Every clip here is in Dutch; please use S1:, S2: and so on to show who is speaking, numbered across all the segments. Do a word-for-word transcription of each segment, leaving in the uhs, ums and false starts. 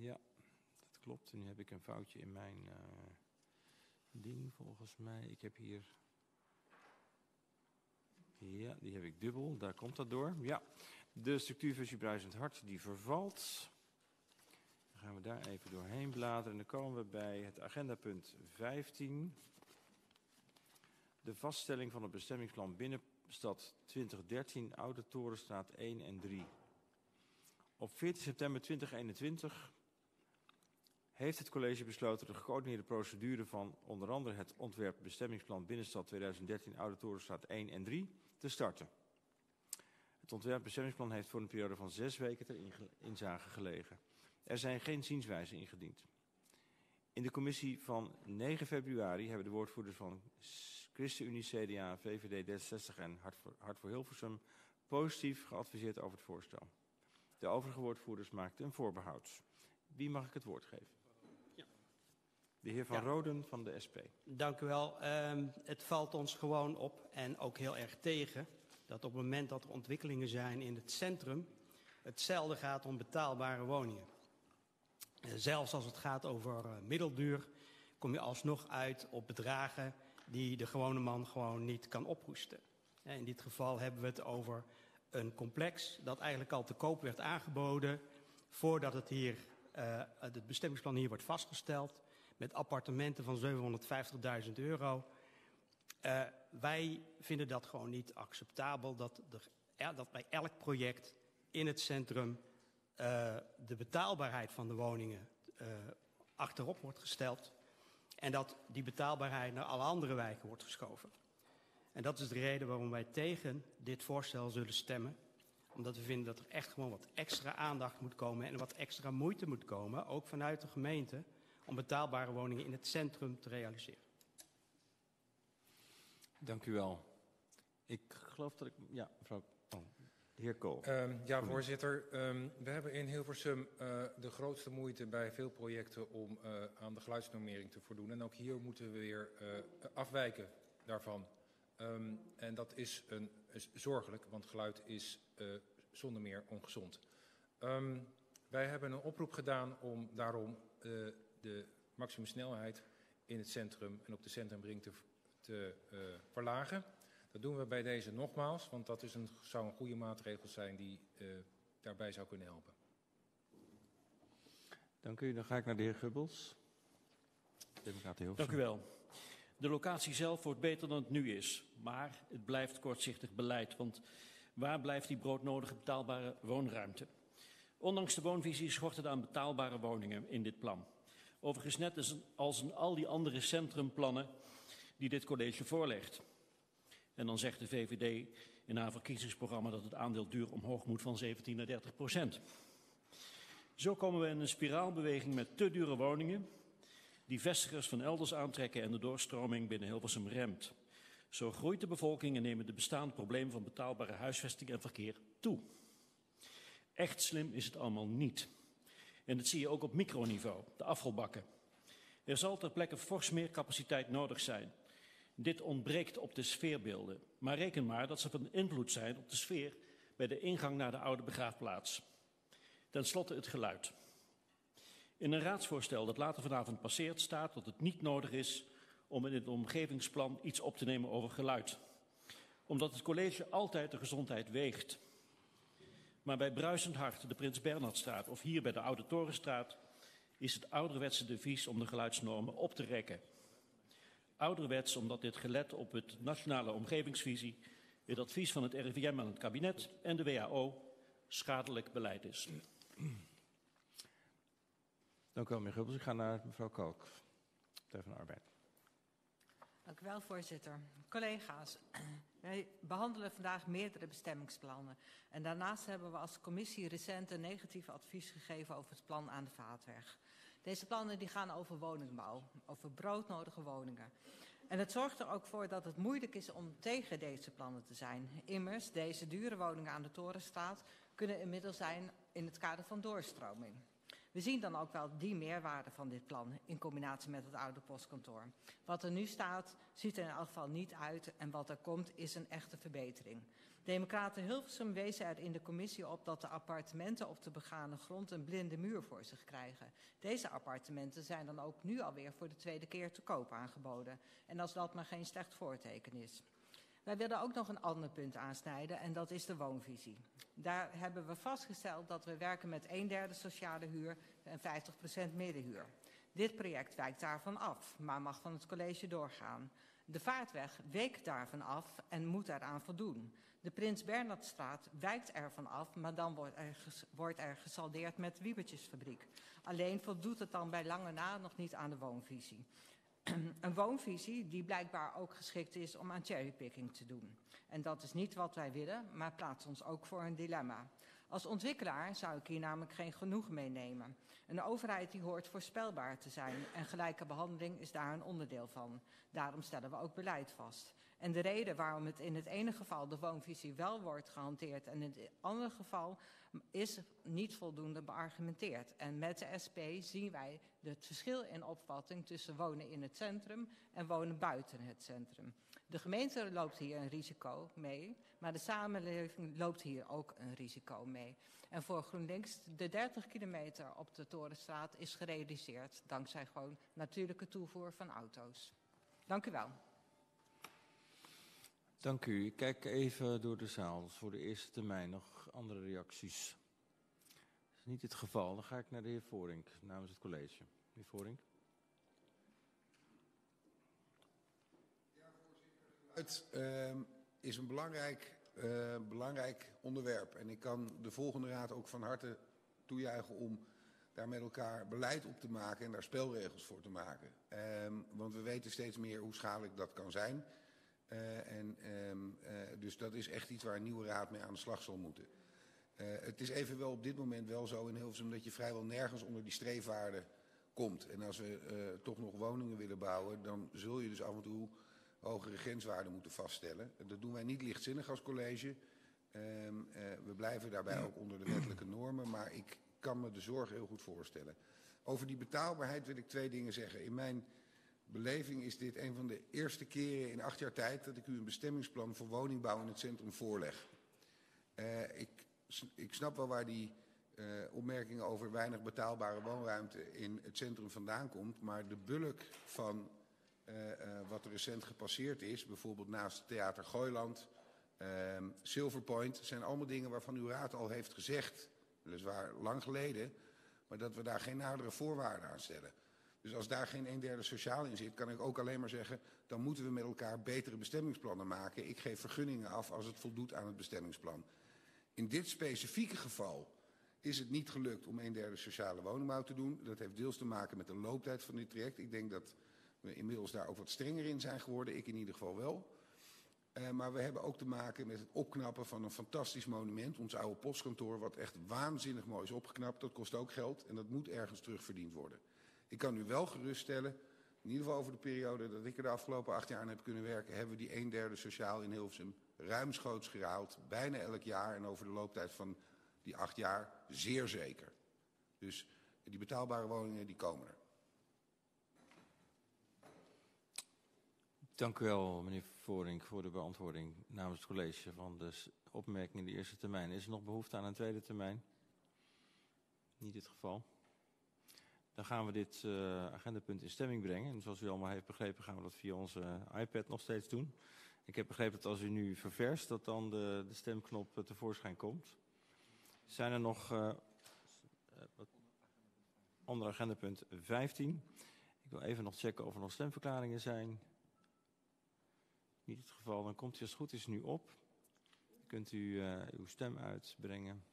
S1: Ja, dat klopt. En nu heb ik een foutje in mijn uh, ding volgens mij. Ik heb hier... Ja, die heb ik dubbel. Daar komt dat door. Ja, de structuurfunctie Bruisend Hart die vervalt. Dan gaan we daar even doorheen bladeren. En dan komen we bij het agendapunt vijftien. De vaststelling van het bestemmingsplan Binnenstad twintig dertien, Oude Torenstraat één en drie. Op veertien september tweeduizend eenentwintig heeft het college besloten de gecoördineerde procedure van onder andere het ontwerp bestemmingsplan Binnenstad tweeduizend dertien, Oude Torenstraat één en drie te starten. Het ontwerp bestemmingsplan heeft voor een periode van zes weken ter inzage gelegen. Er zijn geen zienswijzen ingediend. In de commissie van negen februari hebben de woordvoerders van ChristenUnie, C D A, V V D, D zesenzestig en Hart voor, Hart voor Hilversum positief geadviseerd over het voorstel. De overige woordvoerders maakten een voorbehoud. Wie mag ik het woord geven? Ja. De heer Van ja. Roden van de S P.
S2: Dank u wel. Um, het valt ons gewoon op en ook heel erg tegen dat op het moment dat er ontwikkelingen zijn in het centrum, hetzelfde gaat om betaalbare woningen. Uh, zelfs als het gaat over uh, middelduur, kom je alsnog uit op bedragen die de gewone man gewoon niet kan ophoesten. Uh, in dit geval hebben we het over een complex dat eigenlijk al te koop werd aangeboden voordat het, hier, uh, het bestemmingsplan hier wordt vastgesteld, met appartementen van zevenhonderdvijftigduizend euro. Uh, wij vinden dat gewoon niet acceptabel dat, er, ja, dat bij elk project in het centrum uh, de betaalbaarheid van de woningen uh, achterop wordt gesteld en dat die betaalbaarheid naar alle andere wijken wordt geschoven. En dat is de reden waarom wij tegen dit voorstel zullen stemmen. Omdat we vinden dat er echt gewoon wat extra aandacht moet komen en wat extra moeite moet komen, ook vanuit de gemeente, om betaalbare woningen in het centrum te realiseren.
S1: Dank u wel. Ik geloof dat ik... Ja, mevrouw... Oh, de heer Kool.
S3: Um, ja, voorzitter. Um, we hebben in Hilversum uh, de grootste moeite bij veel projecten om uh, aan de geluidsnormering te voldoen. En ook hier moeten we weer uh, afwijken daarvan. Um, en dat is, een, is zorgelijk, want geluid is uh, zonder meer ongezond. Um, wij hebben een oproep gedaan om daarom uh, de maximumsnelheid in het centrum en op de centrumring te, te uh, verlagen. Dat doen we bij deze nogmaals, want dat is een, zou een goede maatregel zijn die uh, daarbij zou kunnen helpen.
S1: Dank u. Dan ga ik naar de heer Gubbels. Democraten Hilversum.
S4: Dank u wel. De locatie zelf wordt beter dan het nu is, maar het blijft kortzichtig beleid, want waar blijft die broodnodige betaalbare woonruimte? Ondanks de woonvisie schort het aan betaalbare woningen in dit plan. Overigens net als in al die andere centrumplannen die dit college voorlegt. En dan zegt de V V D in haar verkiezingsprogramma dat het aandeel duur omhoog moet van zeventien naar dertig procent. Zo komen we in een spiraalbeweging met te dure woningen die vestigers van elders aantrekken en de doorstroming binnen Hilversum remt. Zo groeit de bevolking en nemen de bestaande problemen van betaalbare huisvesting en verkeer toe. Echt slim is het allemaal niet. En dat zie je ook op microniveau, de afvalbakken. Er zal ter plekke fors meer capaciteit nodig zijn. Dit ontbreekt op de sfeerbeelden. Maar reken maar dat ze van invloed zijn op de sfeer bij de ingang naar de oude begraafplaats. Ten slotte het geluid. In een raadsvoorstel dat later vanavond passeert staat dat het niet nodig is om in het omgevingsplan iets op te nemen over geluid. Omdat het college altijd de gezondheid weegt. Maar bij Bruisend Hart, de Prins Bernhardstraat of hier bij de Oude Torenstraat is het ouderwetse devies om de geluidsnormen op te rekken. Ouderwets omdat dit gelet op het nationale omgevingsvisie, het advies van het R I V M aan het kabinet en de W H O schadelijk beleid is.
S1: Dank u wel, meneer Gubbels. Ik ga naar mevrouw Kalk, Partij van de Arbeid.
S5: Dank u wel, voorzitter. Collega's, wij behandelen vandaag meerdere bestemmingsplannen. En daarnaast hebben we als commissie recent een negatief advies gegeven over het plan aan de Vaatweg. Deze plannen die gaan over woningbouw, over broodnodige woningen. En het zorgt er ook voor dat het moeilijk is om tegen deze plannen te zijn. Immers, deze dure woningen aan de Torenstraat kunnen inmiddels zijn in het kader van doorstroming. We zien dan ook wel die meerwaarde van dit plan in combinatie met het oude postkantoor. Wat er nu staat, ziet er in elk geval niet uit en wat er komt is een echte verbetering. Democraten Hilversum wezen er in de commissie op dat de appartementen op de begane grond een blinde muur voor zich krijgen. Deze appartementen zijn dan ook nu alweer voor de tweede keer te koop aangeboden. En als dat maar geen slecht voorteken is. Wij willen ook nog een ander punt aansnijden en dat is de woonvisie. Daar hebben we vastgesteld dat we werken met een derde sociale huur en vijftig procent middenhuur. Dit project wijkt daarvan af, maar mag van het college doorgaan. De Vaartweg weekt daarvan af en moet eraan voldoen. De Prins Bernhardstraat wijkt ervan af, maar dan wordt er, ges, wordt er gesaldeerd met Wiebertjesfabriek. Alleen voldoet het dan bij lange na nog niet aan de woonvisie. Een woonvisie die blijkbaar ook geschikt is om aan cherrypicking te doen. En dat is niet wat wij willen, maar plaatst ons ook voor een dilemma. Als ontwikkelaar zou ik hier namelijk geen genoegen mee nemen. Een overheid die hoort voorspelbaar te zijn en gelijke behandeling is daar een onderdeel van. Daarom stellen we ook beleid vast. En de reden waarom het in het ene geval de woonvisie wel wordt gehanteerd en in het andere geval is niet voldoende beargumenteerd. En met de S P zien wij het verschil in opvatting tussen wonen in het centrum en wonen buiten het centrum. De gemeente loopt hier een risico mee, maar de samenleving loopt hier ook een risico mee. En voor GroenLinks, de dertig kilometer op de Torenstraat is gerealiseerd dankzij gewoon natuurlijke toevoer van auto's. Dank u wel.
S1: Dank u. Ik kijk even door de zaal voor de eerste termijn. Nog andere reacties? Dat is niet het geval. Dan ga ik naar de heer Voorink namens het college. De heer Voorink.
S6: Het uh, is een belangrijk, uh, belangrijk onderwerp. En ik kan de volgende raad ook van harte toejuichen om daar met elkaar beleid op te maken en daar spelregels voor te maken. Uh, want we weten steeds meer hoe schadelijk dat kan zijn. Uh, en, um, uh, dus dat is echt iets waar een nieuwe raad mee aan de slag zal moeten. Uh, het is evenwel op dit moment wel zo in Hilversum dat je vrijwel nergens onder die streefwaarden komt. En als we uh, toch nog woningen willen bouwen, dan zul je dus af en toe hogere grenswaarden moeten vaststellen. Dat doen wij niet lichtzinnig als college. Um, uh, we blijven daarbij ook onder de wettelijke normen, maar ik kan me de zorg heel goed voorstellen. Over die betaalbaarheid wil ik twee dingen zeggen. In mijn beleving is dit een van de eerste keren in acht jaar tijd dat ik u een bestemmingsplan voor woningbouw in het centrum voorleg. Uh, ik, ik snap wel waar die uh, opmerkingen over weinig betaalbare woonruimte in het centrum vandaan komt, maar de bulk van uh, uh, wat er recent gepasseerd is, bijvoorbeeld naast Theater Gooiland, uh, Silverpoint, zijn allemaal dingen waarvan uw raad al heeft gezegd, weliswaar lang geleden, maar dat we daar geen nadere voorwaarden aan stellen. Dus als daar geen een derde sociaal in zit, kan ik ook alleen maar zeggen, dan moeten we met elkaar betere bestemmingsplannen maken. Ik geef vergunningen af als het voldoet aan het bestemmingsplan. In dit specifieke geval is het niet gelukt om een derde sociale woningbouw te doen. Dat heeft deels te maken met de looptijd van dit traject. Ik denk dat we inmiddels daar ook wat strenger in zijn geworden. Ik in ieder geval wel. Uh, maar we hebben ook te maken met het opknappen van een fantastisch monument. Ons oude postkantoor, wat echt waanzinnig mooi is opgeknapt. Dat kost ook geld en dat moet ergens terugverdiend worden. Ik kan u wel geruststellen, in ieder geval over de periode dat ik er de afgelopen acht jaar aan heb kunnen werken, hebben we die een derde sociaal in Hilversum ruimschoots gehaald. Bijna elk jaar en over de looptijd van die acht jaar zeer zeker. Dus die betaalbare woningen die komen er.
S1: Dank u wel, meneer Voorink, voor de beantwoording namens het college van de opmerking in de eerste termijn. Is er nog behoefte aan een tweede termijn? Niet het geval. Dan gaan we dit uh, agendapunt in stemming brengen. En zoals u allemaal heeft begrepen gaan we dat via onze uh, iPad nog steeds doen. Ik heb begrepen dat als u nu ververst, dat dan de, de stemknop uh, tevoorschijn komt. Zijn er nog uh, uh, wat, onder agendapunt vijftien. Ik wil even nog checken of er nog stemverklaringen zijn. Niet het geval, dan komt hij als het goed is nu op. Dan kunt u uh, uw stem uitbrengen.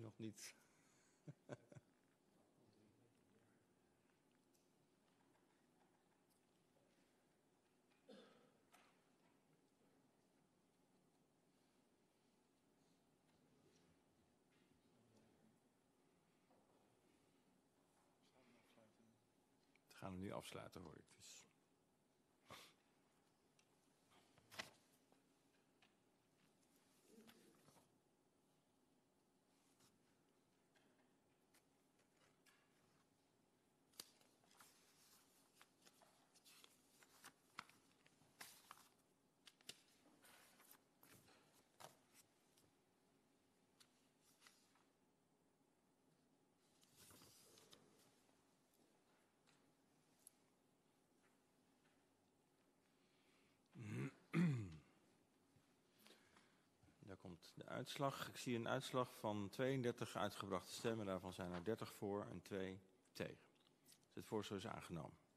S1: nog niet. We gaan hem nu afsluiten, hoor ik dus. Daar komt de uitslag. Ik zie een uitslag van tweeëndertig uitgebrachte stemmen. Daarvan zijn er dertig voor en twee tegen. Dus het voorstel is aangenomen.